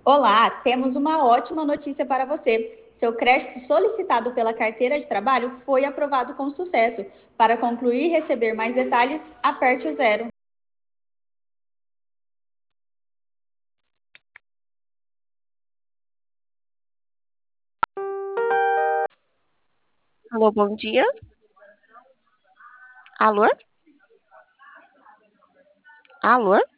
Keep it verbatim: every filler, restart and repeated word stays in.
Olá, temos uma ótima notícia para você. Seu crédito solicitado pela carteira de trabalho foi aprovado com sucesso. Para concluir e receber mais detalhes, aperte o zero. Alô, bom dia. Alô? Alô?